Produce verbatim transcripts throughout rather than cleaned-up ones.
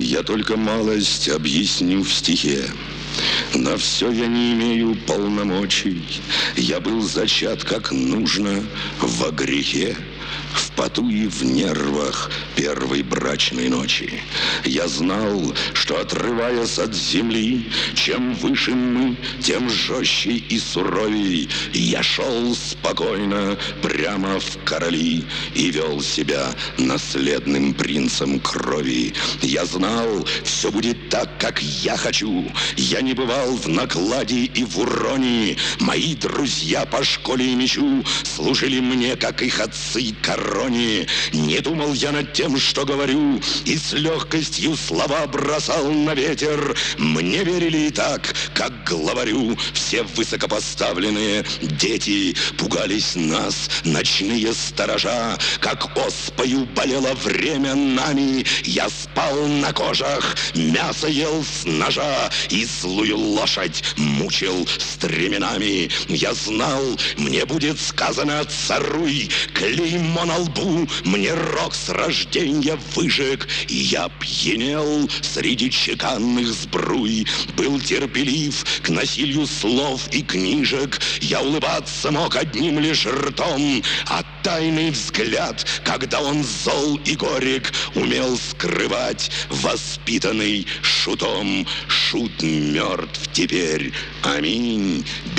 Я только малость объясню в стихе. На все я не имею полномочий. Я был зачат как нужно во грехе, в поту и в нервах первой брачной ночи. Я знал, что, отрываясь от земли, чем выше мы, тем жестче и суровей. Я шел спокойно прямо в короли и вел себя наследным принцем крови. Я знал, все будет так, как я хочу. Я не бывал в накладе и в уроне. Мои друзья по школе и мечу служили мне, как их отцы, короне. Не думал я над тем, что говорю, и с легкостью слова бросал на ветер. Мне верили и так, как главарю. Все высокопоставленные дети пугались нас, ночные сторожа. Как оспою болело время нами, я спал на кожах, мясо ел с ножа и злую лошадь мучил стременами. Я знал, мне будет сказано: царуй, клеймо на лбу мне рок с рождения выжег. И я пьянел среди чеканных сбруй, был терпелив к насилию слов и книжек. Я улыбаться мог одним лишь ртом, а тайный взгляд, когда он зол и горек, умел скрывать воспитанный шутом. Шут мертв теперь, аминь,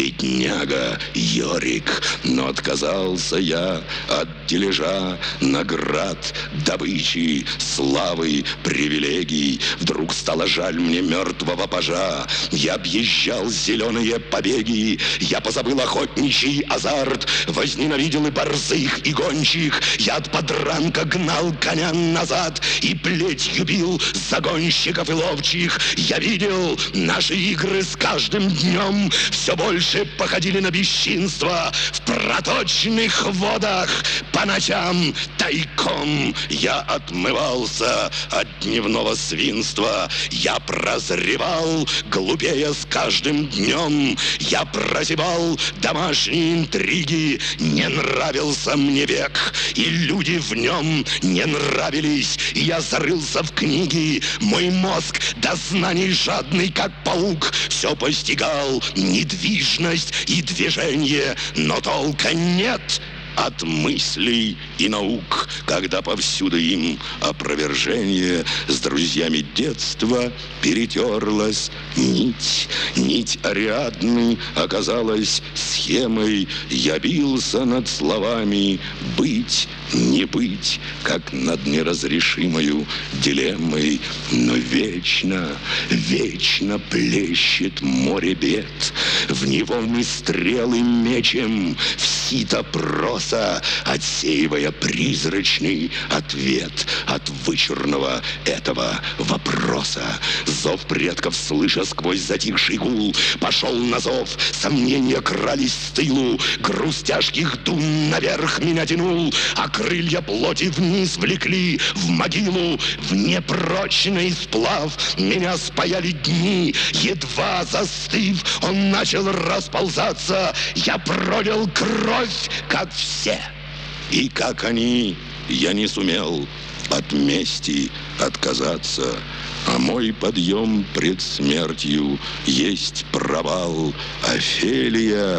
бедняга Йорик. Но отказался я от дележа наград, добычи, славы, привилегий. Вдруг стало жаль мне мертвого пажа. Я объезжал зеленые побеги, я позабыл охотничий азарт, возненавидел и борзых, и гончих. Я от подранка гнал коня назад и плетью бил загонщиков и ловчих. Я видел, наши игры с каждым днем все больше походили на бесчинство. В проточных водах по ночам тайком я отмывался от дневного свинства. Я прозревал, глупея с каждым днем. Я прозевал домашние интриги. Не нравился мне век, и люди в нем не нравились. Я зарылся в книги. Мой мозг до знаний жадный, как паук, все постигал недвижность и движение, но толка нет от мыслей и наук, когда повсюду им опровержение. С друзьями детства перетерлась нить. Нить Ариадны оказалась схемой. Я бился над словами «быть, не быть», как над неразрешимою дилеммой. Но вечно, вечно плещет море бед. В него мы стрелы мечем, в сито проса, отсеивая призрачный ответ от вычурного этого вопроса. Зов предков, слыша сквозь затихший гул, пошел на зов, сомнения крались с тылу, груз тяжких дум наверх меня тянул, а крылья плоти вниз влекли в могилу. В непрочный сплав меня спаяли дни, едва застыв, он начал расползаться. Я пролил кровь, как все, и как они, я не сумел от мести отказаться. А мой подъем пред смертью есть провал. Офелия,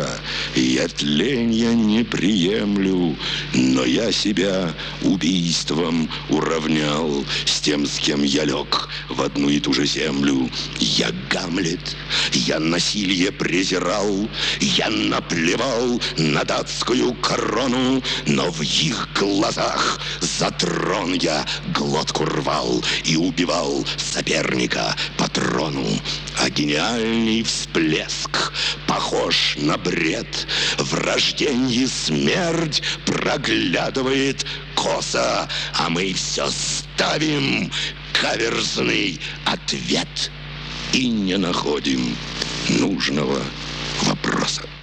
я тленья не приемлю, но я себя убийством уравнял с тем, с кем я лег в одну и ту же землю. Я Гамлет, я насилие презирал, я наплевал на датскую корону, но в их глазах за трон я глотку рвал и убивал соперника по трону. А гениальный всплеск похож на бред. В рождении смерть проглядывает косо, а мы все ставим каверзный ответ и не находим нужного вопроса.